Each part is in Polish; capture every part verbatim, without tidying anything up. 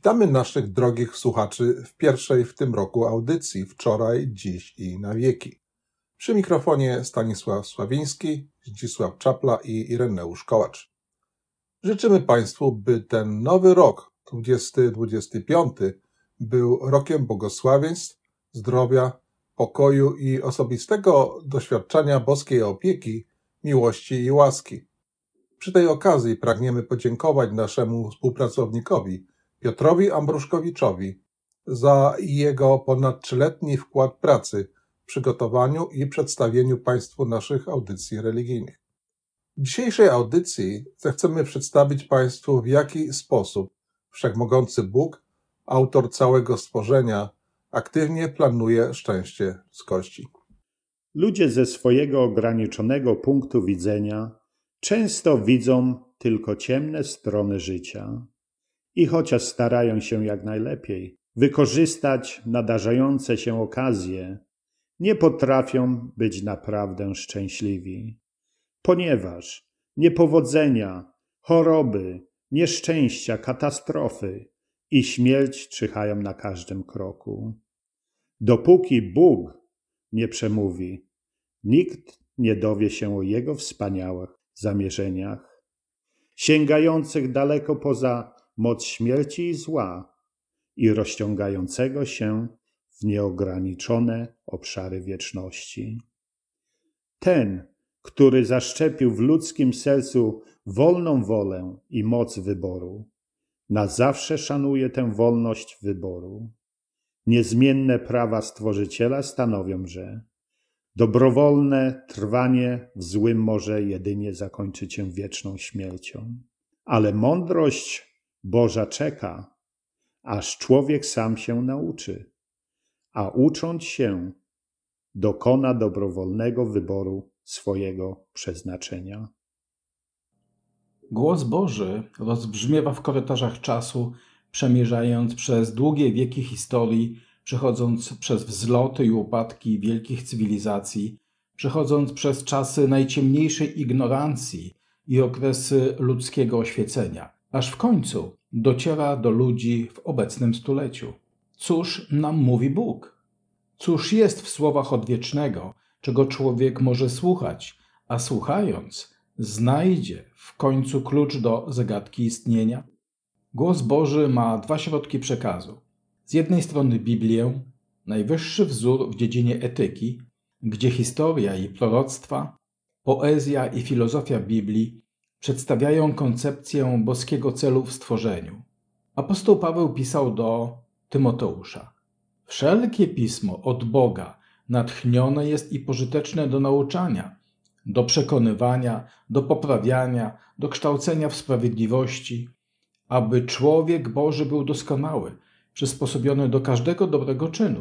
Witamy naszych drogich słuchaczy w pierwszej w tym roku audycji Wczoraj, Dziś i na wieki. Przy mikrofonie Stanisław Sławiński, Zdzisław Czapla i Ireneusz Kołacz. Życzymy Państwu, by ten nowy rok, dwudziesty dwudziesty piąty, był rokiem błogosławieństw, zdrowia, pokoju i osobistego doświadczenia boskiej opieki, miłości i łaski. Przy tej okazji pragniemy podziękować naszemu współpracownikowi, Piotrowi Ambruszkowiczowi, za jego ponad trzyletni wkład pracy w przygotowaniu i przedstawieniu Państwu naszych audycji religijnych. W dzisiejszej audycji zechcemy przedstawić Państwu, w jaki sposób Wszechmogący Bóg, autor całego stworzenia, aktywnie planuje szczęście ludzkości. Ludzie ze swojego ograniczonego punktu widzenia często widzą tylko ciemne strony życia i chociaż starają się jak najlepiej wykorzystać nadarzające się okazje, nie potrafią być naprawdę szczęśliwi, ponieważ niepowodzenia, choroby, nieszczęścia, katastrofy i śmierć czyhają na każdym kroku. Dopóki Bóg nie przemówi, nikt nie dowie się o Jego wspaniałych zamierzeniach, sięgających daleko poza moc śmierci i zła i rozciągającego się w nieograniczone obszary wieczności. Ten, który zaszczepił w ludzkim sercu wolną wolę i moc wyboru, na zawsze szanuje tę wolność wyboru. Niezmienne prawa Stworzyciela stanowią, że dobrowolne trwanie w złym może jedynie zakończyć się wieczną śmiercią. Ale mądrość Boża czeka, aż człowiek sam się nauczy, a ucząc się, dokona dobrowolnego wyboru swojego przeznaczenia. Głos Boży rozbrzmiewa w korytarzach czasu, przemierzając przez długie wieki historii, przechodząc przez wzloty i upadki wielkich cywilizacji, przechodząc przez czasy najciemniejszej ignorancji i okresy ludzkiego oświecenia, aż w końcu dociera do ludzi w obecnym stuleciu. Cóż nam mówi Bóg? Cóż jest w słowach odwiecznego, czego człowiek może słuchać, a słuchając, znajdzie w końcu klucz do zagadki istnienia? Głos Boży ma dwa środki przekazu. Z jednej strony Biblię, najwyższy wzór w dziedzinie etyki, gdzie historia i proroctwa, poezja i filozofia Biblii przedstawiają koncepcję boskiego celu w stworzeniu. Apostoł Paweł pisał do Tymoteusza: Wszelkie pismo od Boga natchnione jest i pożyteczne do nauczania, do przekonywania, do poprawiania, do kształcenia w sprawiedliwości, aby człowiek Boży był doskonały, przysposobiony do każdego dobrego czynu.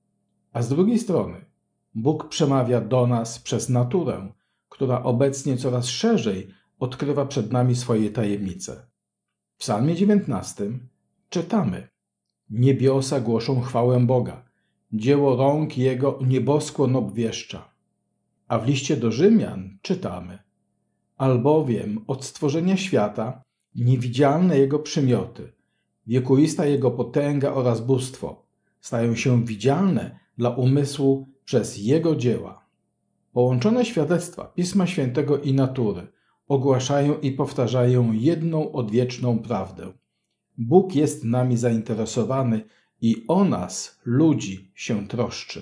A z drugiej strony Bóg przemawia do nas przez naturę, która obecnie coraz szerzej odkrywa przed nami swoje tajemnice. W Psalmie dziewiętnastym czytamy: Niebiosa głoszą chwałę Boga, dzieło rąk Jego nieboskłon obwieszcza. A w liście do Rzymian czytamy: Albowiem od stworzenia świata niewidzialne Jego przymioty, wiekuista Jego potęga oraz bóstwo stają się widzialne dla umysłu przez Jego dzieła. Połączone świadectwa Pisma Świętego i natury ogłaszają i powtarzają jedną odwieczną prawdę. Bóg jest nami zainteresowany i o nas, ludzi, się troszczy.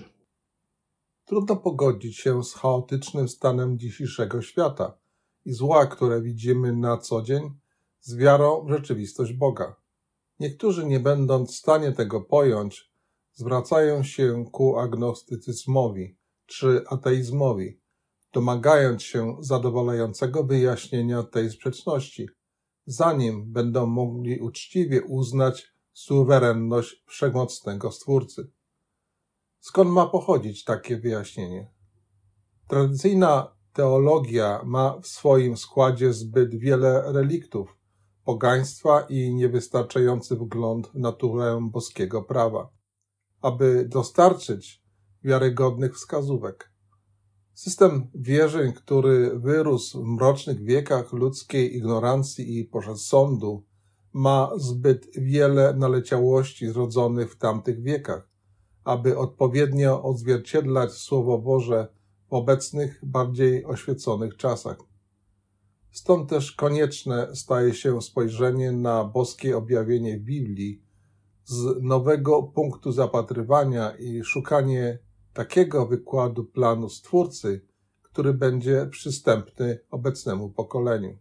Trudno pogodzić się z chaotycznym stanem dzisiejszego świata i zła, które widzimy na co dzień, z wiarą w rzeczywistość Boga. Niektórzy, nie będąc w stanie tego pojąć, zwracają się ku agnostycyzmowi czy ateizmowi, domagając się zadowalającego wyjaśnienia tej sprzeczności, zanim będą mogli uczciwie uznać suwerenność wszechmocnego Stwórcy. Skąd ma pochodzić takie wyjaśnienie? Tradycyjna teologia ma w swoim składzie zbyt wiele reliktów, pogaństwa i niewystarczający wgląd w naturę boskiego prawa, aby dostarczyć wiarygodnych wskazówek. System wierzeń, który wyrósł w mrocznych wiekach ludzkiej ignorancji i pożąd sądu, ma zbyt wiele naleciałości zrodzonych w tamtych wiekach, aby odpowiednio odzwierciedlać Słowo Boże w obecnych, bardziej oświeconych czasach. Stąd też konieczne staje się spojrzenie na boskie objawienie w Biblii z nowego punktu zapatrywania i szukanie takiego wykładu planu Stwórcy, który będzie przystępny obecnemu pokoleniu.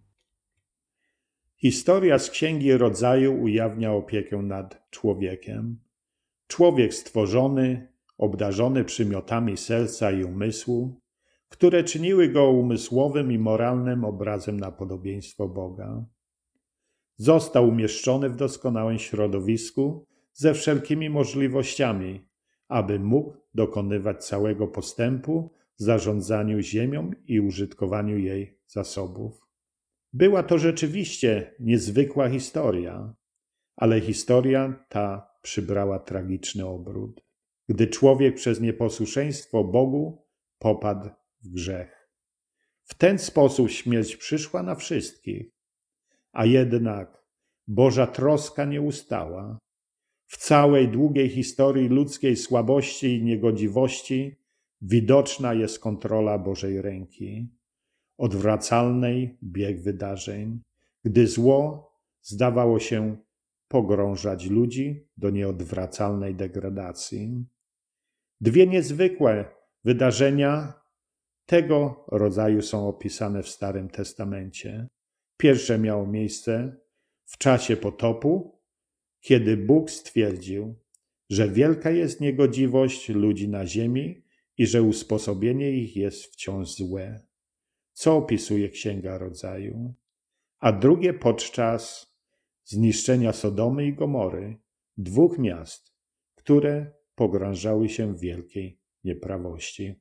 Historia z Księgi Rodzaju ujawnia opiekę nad człowiekiem. Człowiek stworzony, obdarzony przymiotami serca i umysłu, które czyniły go umysłowym i moralnym obrazem na podobieństwo Boga. Został umieszczony w doskonałym środowisku ze wszelkimi możliwościami, aby mógł dokonywać całego postępu w zarządzaniu ziemią i użytkowaniu jej zasobów. Była to rzeczywiście niezwykła historia, ale historia ta przybrała tragiczny obrót, gdy człowiek przez nieposłuszeństwo Bogu popadł w grzech. W ten sposób śmierć przyszła na wszystkich, a jednak Boża troska nie ustała. W całej długiej historii ludzkiej słabości i niegodziwości widoczna jest kontrola Bożej ręki, odwracalnej bieg wydarzeń, gdy zło zdawało się pogrążać ludzi do nieodwracalnej degradacji. Dwie niezwykłe wydarzenia tego rodzaju są opisane w Starym Testamencie. Pierwsze miało miejsce w czasie potopu, kiedy Bóg stwierdził, że wielka jest niegodziwość ludzi na ziemi i że usposobienie ich jest wciąż złe, co opisuje Księga Rodzaju. A drugie podczas zniszczenia Sodomy i Gomory, dwóch miast, które pogrążały się w wielkiej nieprawości.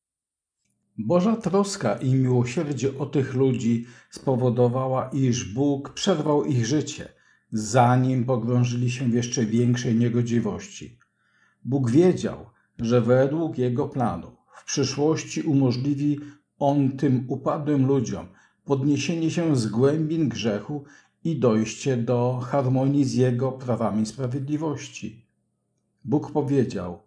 Boża troska i miłosierdzie o tych ludzi spowodowała, iż Bóg przerwał ich życie, zanim pogrążyli się w jeszcze większej niegodziwości. Bóg wiedział, że według Jego planu w przyszłości umożliwi On tym upadłym ludziom podniesienie się z głębin grzechu i dojście do harmonii z Jego prawami sprawiedliwości. Bóg powiedział: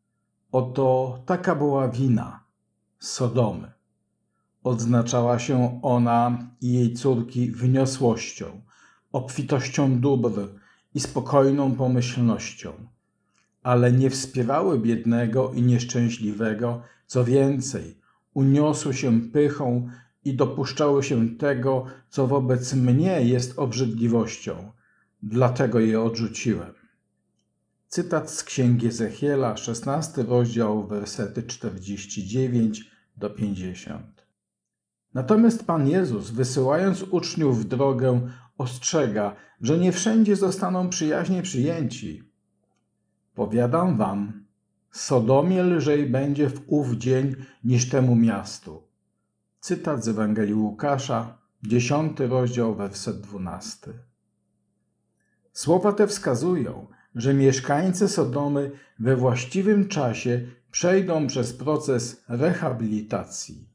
oto taka była wina Sodomy. Odznaczała się ona i jej córki wyniosłością, obfitością dóbr i spokojną pomyślnością, ale nie wspierały biednego i nieszczęśliwego, co więcej, uniosły się pychą i dopuszczały się tego, co wobec mnie jest obrzydliwością. Dlatego je odrzuciłem. Cytat z Księgi Ezechiela, szesnasty rozdział, wersety czterdzieści dziewięć do pięćdziesiątego. Natomiast Pan Jezus, wysyłając uczniów w drogę, ostrzega, że nie wszędzie zostaną przyjaźnie przyjęci. Powiadam wam, Sodomie lżej będzie w ów dzień niż temu miastu. Cytat z Ewangelii Łukasza, dziesiąty rozdział, werset dwunasty. Słowa te wskazują, że mieszkańcy Sodomy we właściwym czasie przejdą przez proces rehabilitacji.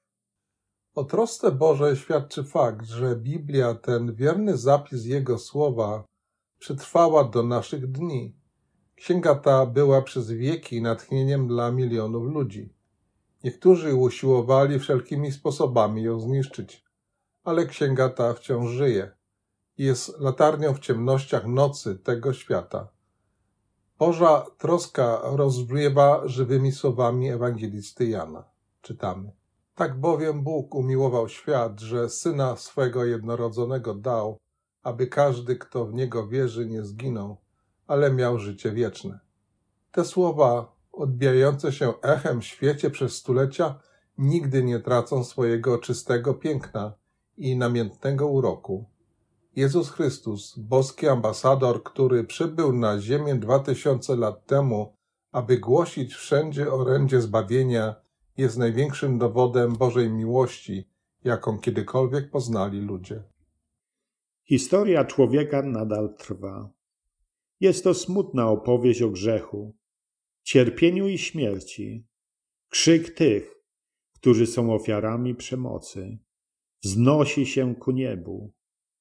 O trosce Bożej świadczy fakt, że Biblia, ten wierny zapis Jego słowa, przetrwała do naszych dni. Księga ta była przez wieki natchnieniem dla milionów ludzi. Niektórzy usiłowali wszelkimi sposobami ją zniszczyć, ale księga ta wciąż żyje. Jest latarnią w ciemnościach nocy tego świata. Boża troska rozbrzmiewa żywymi słowami ewangelisty Jana. Czytamy: tak bowiem Bóg umiłował świat, że Syna swego jednorodzonego dał, aby każdy, kto w Niego wierzy, nie zginął, ale miał życie wieczne. Te słowa, odbijające się echem w świecie przez stulecia, nigdy nie tracą swojego czystego piękna i namiętnego uroku. Jezus Chrystus, boski ambasador, który przybył na ziemię dwa tysiące lat temu, aby głosić wszędzie orędzie zbawienia, jest największym dowodem Bożej miłości, jaką kiedykolwiek poznali ludzie. Historia człowieka nadal trwa. Jest to smutna opowieść o grzechu, cierpieniu i śmierci. Krzyk tych, którzy są ofiarami przemocy, wznosi się ku niebu.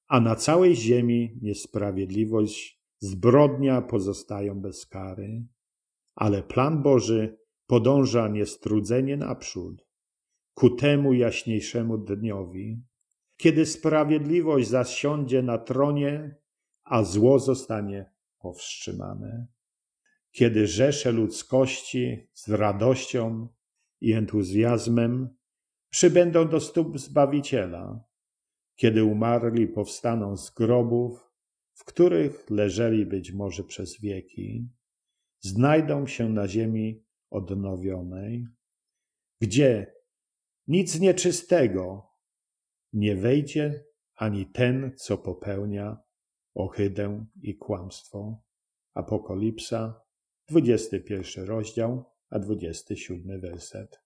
a na całej ziemi niesprawiedliwość, zbrodnia pozostają bez kary. Ale plan Boży podąża niestrudzenie naprzód, ku temu jaśniejszemu dniowi, kiedy sprawiedliwość zasiądzie na tronie, a zło zostanie powstrzymane. Kiedy rzesze ludzkości z radością i entuzjazmem przybędą do stóp Zbawiciela, kiedy umarli powstaną z grobów, w których leżeli być może przez wieki, znajdą się na ziemi odnowionej, gdzie nic nieczystego nie wejdzie, ani ten, co popełnia ohydę i kłamstwo. Apokalipsa, dwudziesty pierwszy rozdział, a dwudziesty siódmy werset.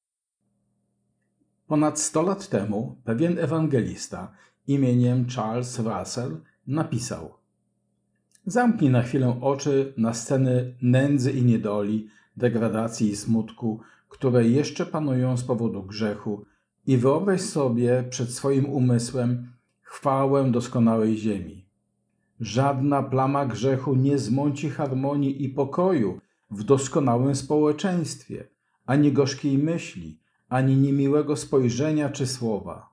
Ponad sto lat temu pewien ewangelista imieniem Charles Russell napisał: zamknij na chwilę oczy na sceny nędzy i niedoli, degradacji i smutku, które jeszcze panują z powodu grzechu, i wyobraź sobie przed swoim umysłem chwałę doskonałej ziemi. Żadna plama grzechu nie zmąci harmonii i pokoju w doskonałym społeczeństwie, ani gorzkiej myśli, ani niemiłego spojrzenia czy słowa.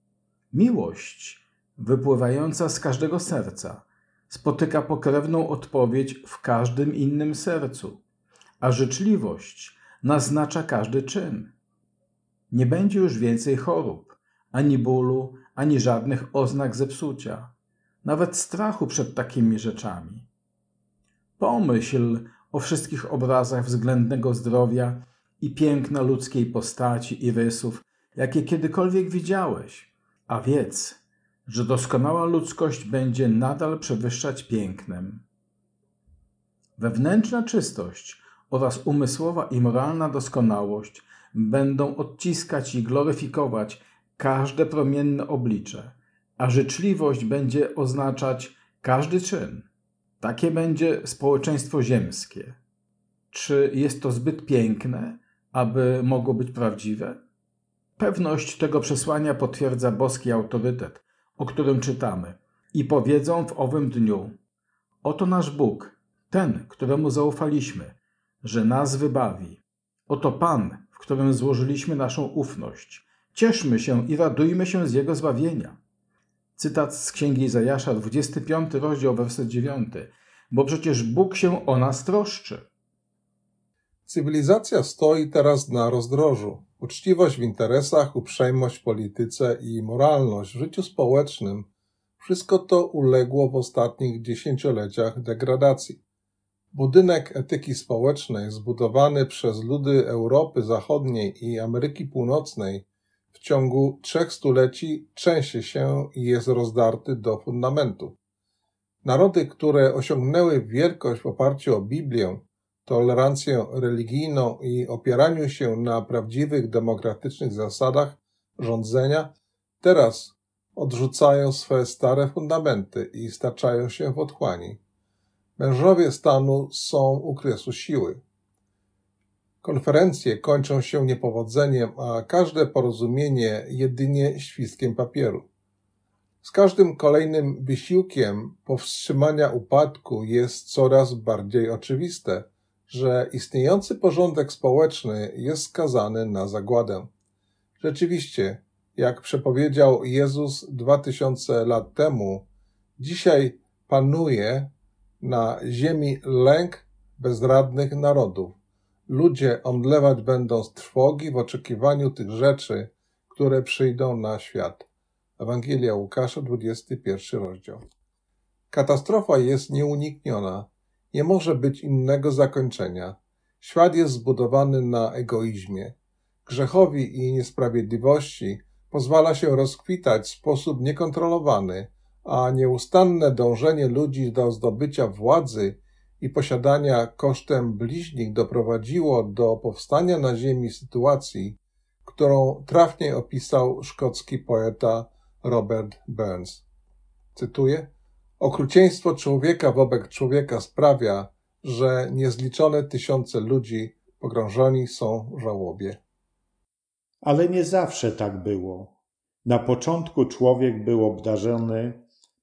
Miłość, wypływająca z każdego serca, spotyka pokrewną odpowiedź w każdym innym sercu, a życzliwość naznacza każdy czyn. Nie będzie już więcej chorób, ani bólu, ani żadnych oznak zepsucia, nawet strachu przed takimi rzeczami. Pomyśl o wszystkich obrazach względnego zdrowia i piękna ludzkiej postaci i rysów, jakie kiedykolwiek widziałeś, a wiedz, że doskonała ludzkość będzie nadal przewyższać pięknem. Wewnętrzna czystość oraz umysłowa i moralna doskonałość będą odciskać i gloryfikować każde promienne oblicze, a życzliwość będzie oznaczać każdy czyn. Takie będzie społeczeństwo ziemskie. Czy jest to zbyt piękne, aby mogło być prawdziwe? Pewność tego przesłania potwierdza boski autorytet, o którym czytamy. I powiedzą w owym dniu: oto nasz Bóg, ten, któremu zaufaliśmy, że nas wybawi. Oto Pan, w którym złożyliśmy naszą ufność. Cieszmy się i radujmy się z Jego zbawienia. Cytat z Księgi Izajasza, dwudziesty piąty rozdział, werset dziewiąty. Bo przecież Bóg się o nas troszczy. Cywilizacja stoi teraz na rozdrożu. Uczciwość w interesach, uprzejmość w polityce i moralność w życiu społecznym – wszystko to uległo w ostatnich dziesięcioleciach degradacji. Budynek etyki społecznej zbudowany przez ludy Europy Zachodniej i Ameryki Północnej w ciągu trzech stuleci trzęsie się i jest rozdarty do fundamentu. Narody, które osiągnęły wielkość w oparciu o Biblię, tolerancję religijną i opieraniu się na prawdziwych demokratycznych zasadach rządzenia, teraz odrzucają swe stare fundamenty i staczają się w otchłani. Mężowie stanu są u kresu siły. Konferencje kończą się niepowodzeniem, a każde porozumienie jedynie świstkiem papieru. Z każdym kolejnym wysiłkiem powstrzymania upadku jest coraz bardziej oczywiste, że istniejący porządek społeczny jest skazany na zagładę. Rzeczywiście, jak przepowiedział Jezus dwa tysiące lat temu, dzisiaj panuje na ziemi lęk bezradnych narodów. Ludzie omdlewać będą z trwogi w oczekiwaniu tych rzeczy, które przyjdą na świat. Ewangelia Łukasza, dwudziesty pierwszy rozdział. Katastrofa jest nieunikniona. Nie może być innego zakończenia. Świat jest zbudowany na egoizmie. Grzechowi i niesprawiedliwości pozwala się rozkwitać w sposób niekontrolowany, a nieustanne dążenie ludzi do zdobycia władzy i posiadania kosztem bliźnich doprowadziło do powstania na ziemi sytuacji, którą trafnie opisał szkocki poeta Robert Burns. Cytuję: okrucieństwo człowieka wobec człowieka sprawia, że niezliczone tysiące ludzi pogrążeni są w żałobie. Ale nie zawsze tak było. Na początku człowiek był obdarzony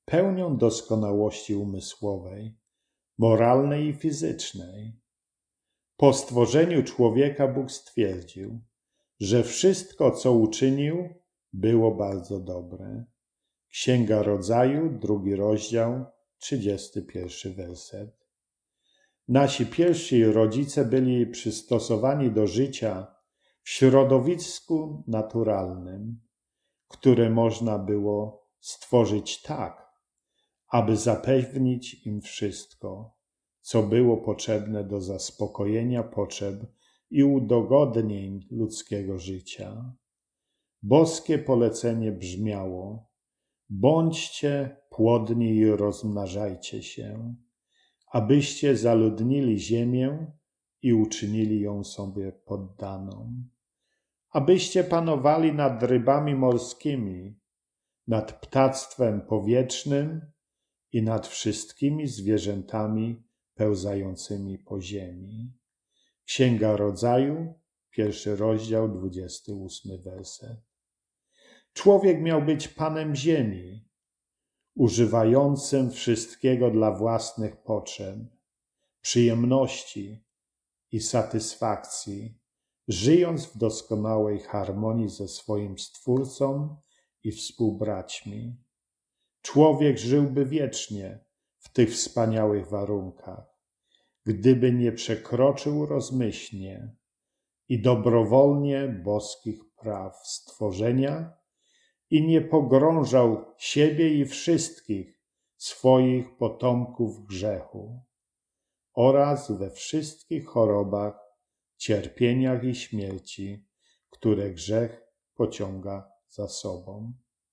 pełnią doskonałości umysłowej, moralnej i fizycznej. Po stworzeniu człowieka Bóg stwierdził, że wszystko, co uczynił, było bardzo dobre. Księga Rodzaju, drugi rozdział, trzydziesty pierwszy werset. Nasi pierwsi rodzice byli przystosowani do życia w środowisku naturalnym, które można było stworzyć tak, aby zapewnić im wszystko, co było potrzebne do zaspokojenia potrzeb i udogodnień ludzkiego życia. Boskie polecenie brzmiało: bądźcie płodni i rozmnażajcie się, abyście zaludnili ziemię i uczynili ją sobie poddaną, abyście panowali nad rybami morskimi, nad ptactwem powietrznym i nad wszystkimi zwierzętami pełzającymi po ziemi. Księga Rodzaju, pierwszy rozdział, dwudziesty ósmy werset. Człowiek miał być panem ziemi, używającym wszystkiego dla własnych potrzeb, przyjemności i satysfakcji, żyjąc w doskonałej harmonii ze swoim Stwórcą i współbraćmi. Człowiek żyłby wiecznie w tych wspaniałych warunkach, gdyby nie przekroczył rozmyślnie i dobrowolnie boskich praw stworzenia i nie pogrążał siebie i wszystkich swoich potomków w grzechu oraz we wszystkich chorobach, cierpieniach i śmierci, które grzech pociąga za sobą.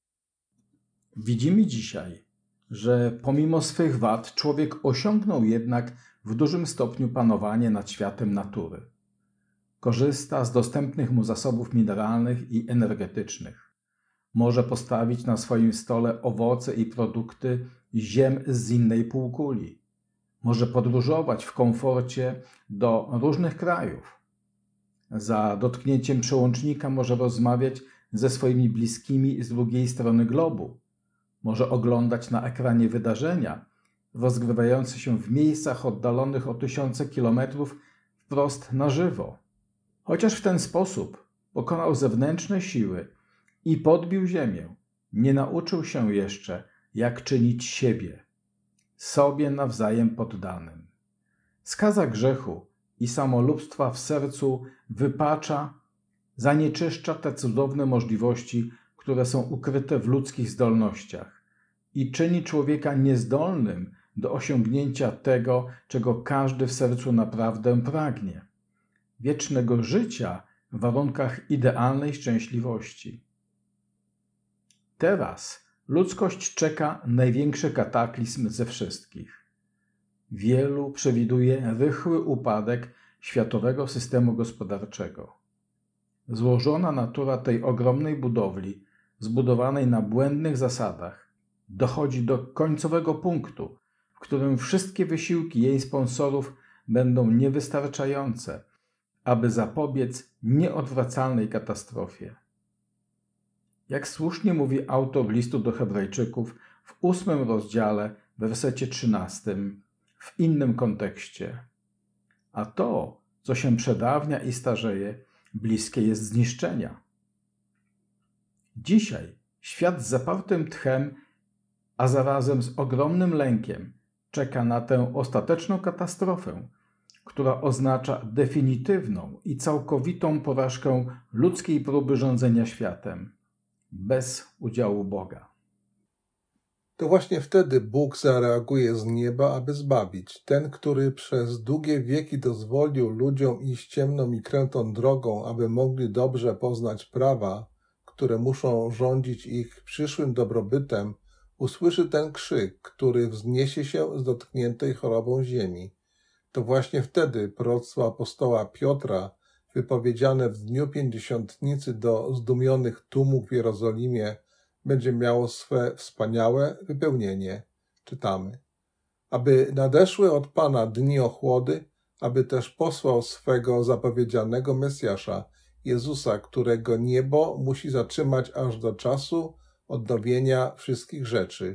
Widzimy dzisiaj, że pomimo swych wad człowiek osiągnął jednak w dużym stopniu panowanie nad światem natury. Korzysta z dostępnych mu zasobów mineralnych i energetycznych. Może postawić na swoim stole owoce i produkty ziem z innej półkuli. Może podróżować w komforcie do różnych krajów. Za dotknięciem przełącznika może rozmawiać ze swoimi bliskimi z drugiej strony globu. Może oglądać na ekranie wydarzenia rozgrywające się w miejscach oddalonych o tysiące kilometrów wprost na żywo. Chociaż w ten sposób pokonał zewnętrzne siły i podbił ziemię, nie nauczył się jeszcze, jak czynić siebie, sobie nawzajem poddanym. Skaza grzechu i samolubstwa w sercu wypacza, zanieczyszcza te cudowne możliwości, które są ukryte w ludzkich zdolnościach i czyni człowieka niezdolnym do osiągnięcia tego, czego każdy w sercu naprawdę pragnie. Wiecznego życia w warunkach idealnej szczęśliwości. Teraz ludzkość czeka największy kataklizm ze wszystkich. Wielu przewiduje rychły upadek światowego systemu gospodarczego. Złożona natura tej ogromnej budowli, zbudowanej na błędnych zasadach, dochodzi do końcowego punktu, w którym wszystkie wysiłki jej sponsorów będą niewystarczające, aby zapobiec nieodwracalnej katastrofie. Jak słusznie mówi autor listu do Hebrajczyków w ósmym rozdziale, w wersecie trzynastym, w innym kontekście. A to, co się przedawnia i starzeje, bliskie jest zniszczenia. Dzisiaj świat z zapartym tchem, a zarazem z ogromnym lękiem czeka na tę ostateczną katastrofę, która oznacza definitywną i całkowitą porażkę ludzkiej próby rządzenia światem, bez udziału Boga. To właśnie wtedy Bóg zareaguje z nieba, aby zbawić. Ten, który przez długie wieki dozwolił ludziom iść ciemną i krętą drogą, aby mogli dobrze poznać prawa, które muszą rządzić ich przyszłym dobrobytem, usłyszy ten krzyk, który wzniesie się z dotkniętej chorobą ziemi. To właśnie wtedy proroctwo apostoła Piotra, wypowiedziane w dniu pięćdziesiątnicy do zdumionych tłumów w Jerozolimie, będzie miało swe wspaniałe wypełnienie. Czytamy: aby nadeszły od Pana dni ochłody, aby też posłał swego zapowiedzianego Mesjasza, Jezusa, którego niebo musi zatrzymać aż do czasu odnowienia wszystkich rzeczy,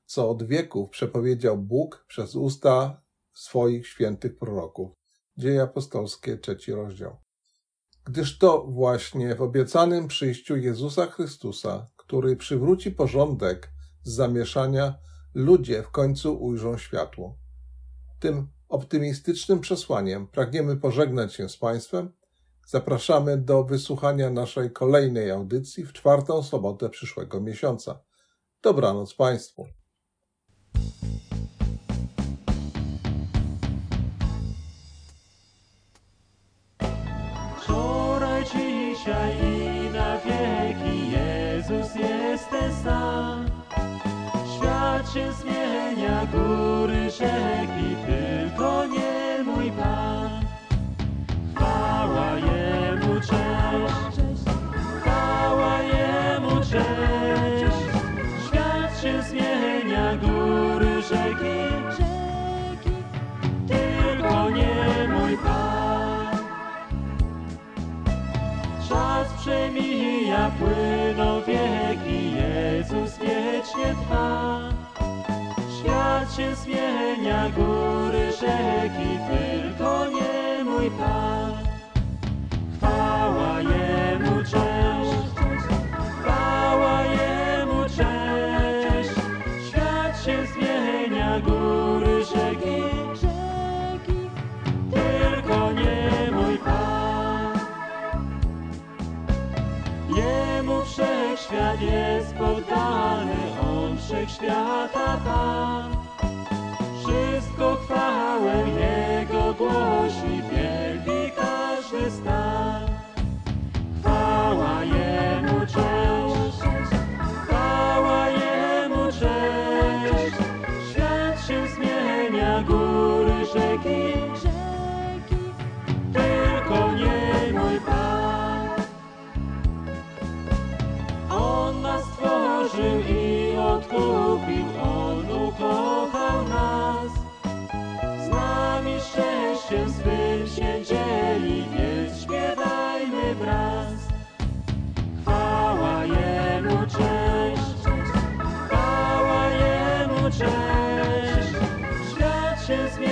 co od wieków przepowiedział Bóg przez usta swoich świętych proroków. Dzieje apostolskie, trzeci rozdział. Gdyż to właśnie w obiecanym przyjściu Jezusa Chrystusa, który przywróci porządek z zamieszania, ludzie w końcu ujrzą światło. Tym optymistycznym przesłaniem pragniemy pożegnać się z Państwem. Zapraszamy do wysłuchania naszej kolejnej audycji w czwartą sobotę przyszłego miesiąca. Dobranoc Państwu. Wczoraj, dzisiaj i na wieki Jezus jest ten sam. Świat się zmienia, góry, rzeki, tylko nie mój Pan. Chwała Jemu, cześć, chwała Jemu, cześć. Świat się zmienia, góry, rzeki, tylko nie mój Pan. Czas przemija, płyną wieki, Jezus wiecznie trwa. Świat się zmienia, góry, rzeki, tylko nie mój Pan. Chwała Jemu, cześć, chwała Jemu, cześć. Świat się zmienia, góry, rzeki, tylko nie mój Pan. Jemu wszechświat jest poddany, On wszechświata Pan. Wszystko chwałę Jego głosi, wielki każdy stan. Chwała Jemu, cześć, chwała Jemu, cześć. Świat się zmienia, góry, rzeki, tylko nie mój Pan. On nas stworzył i odkupił, On ukochał nas. Z nami szczęściem swym się dzieli, więc śpiewajmy wraz. Chwała Jemu, cześć, chwała Jemu, cześć. Świat się zmienia.